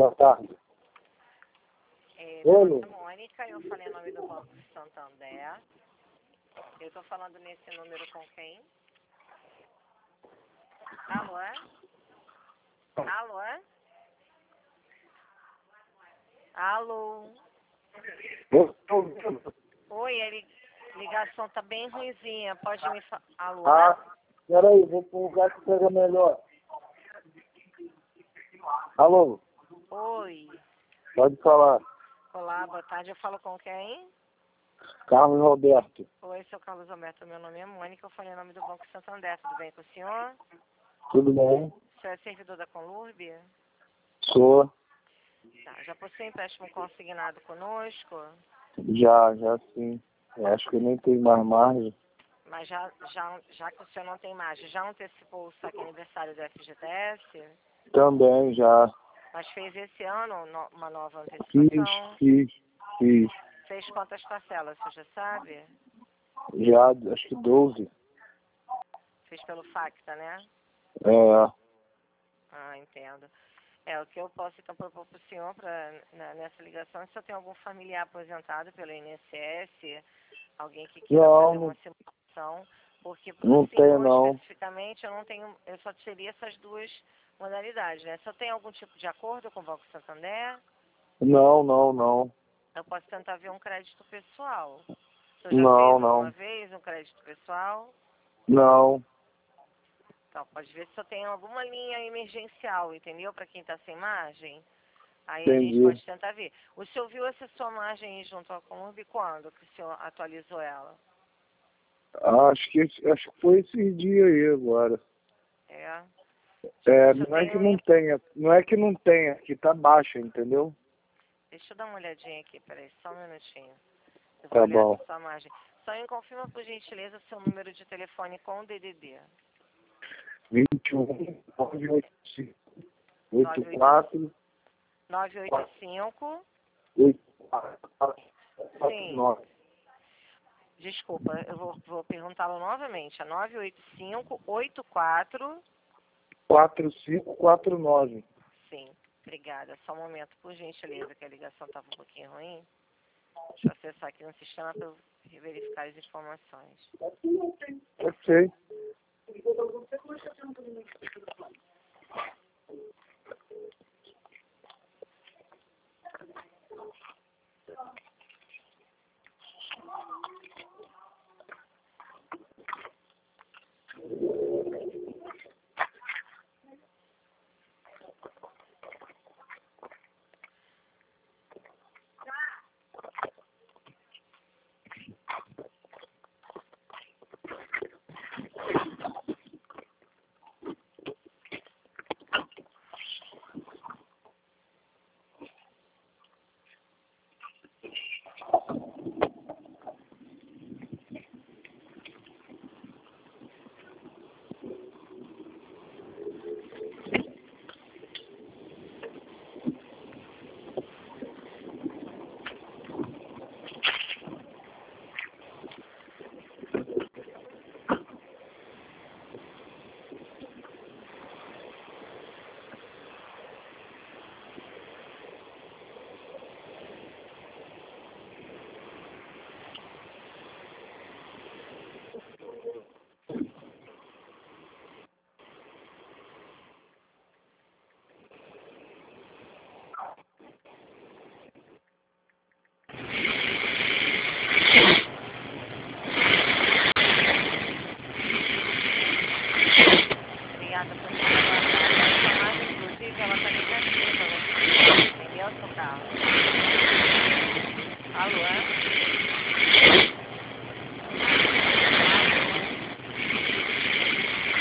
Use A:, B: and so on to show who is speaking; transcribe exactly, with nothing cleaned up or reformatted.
A: Boa tarde.
B: É,
A: Oi,
B: meu nome é Mônica, eu falei o nome do Banco Santander. Eu estou falando nesse número com quem? Alô? Alô? Alô? Oi, a li- ligação tá bem ruinzinha. Pode me falar? Alô?
A: Ah, peraí, vou para um lugar que pega melhor. Alô,
B: Oi.
A: pode falar.
B: Olá, boa tarde. Eu falo com quem?
A: Carlos Roberto.
B: Oi, seu Carlos Alberto. Meu nome é Mônica. Eu falei o nome do Banco Santander. Tudo bem com o senhor?
A: Tudo bem?
B: O senhor é servidor da Conlurb?
A: Sou.
B: Tá. Já possui empréstimo consignado conosco?
A: Já, já sim. Eu acho que eu nem tenho mais margem.
B: Mas já, já, já que o senhor não tem margem, já antecipou o saque aniversário do F G T S?
A: Também já.
B: Mas fez esse ano no- uma nova
A: Fiz,
B: antecipação?
A: fiz, fiz.
B: Fez quantas parcelas, você já sabe?
A: Já, acho que doze.
B: Fez pelo Facta, né?
A: É,
B: Ah, entendo. É, o que eu posso então propor para o senhor pra, na, nessa ligação, se o senhor tem algum familiar aposentado pelo I N S S, alguém que queira
A: não,
B: fazer
A: não,
B: uma simulação, porque para
A: não
B: o
A: tenho
B: senhor
A: não.
B: especificamente eu não tenho, eu só teria essas duas modalidades, né? Se eu tenho algum tipo de acordo com o Banco Santander,
A: Não, não, não.
B: eu posso tentar ver um crédito pessoal. O senhor já
A: Não,
B: fez alguma
A: não.
B: vez um crédito pessoal?
A: Não.
B: Então, pode ver se o senhor tem alguma linha emergencial, entendeu? Para quem está sem margem. Aí a gente
A: Entendi.
B: pode tentar ver. O senhor viu essa sua margem aí junto à Conlurb quando que o senhor atualizou ela?
A: Acho que, acho que foi esse dia aí agora.
B: É.
A: É,
B: Deixa eu,
A: não é que
B: tenho,
A: não tenha, não é que não tenha, que tá baixa, entendeu?
B: deixa eu dar uma olhadinha aqui, peraí, só um minutinho. Eu vou
A: Tá
B: olhar
A: bom.
B: essa sua margem. Só me confirma, por gentileza, seu número de telefone com o D D D.
A: vinte e um, nove oito cinco, oito quatro,
B: nove oito cinco.
A: oito quatro, quatro
B: Sim.
A: nove.
B: Desculpa, eu vou, vou perguntá-lo novamente. É nove oito cinco, oito quatro.
A: quatro cinco quatro nove.
B: Sim, obrigada. Só um momento, por gentileza, que a ligação estava um pouquinho ruim. Deixa eu acessar aqui no sistema para eu verificar as informações.
A: Ok.
B: Obrigada por ter aguardado. Essa margem, inclusive, ela está negativa no sistema, entendeu, seu Carlos? Alô, é?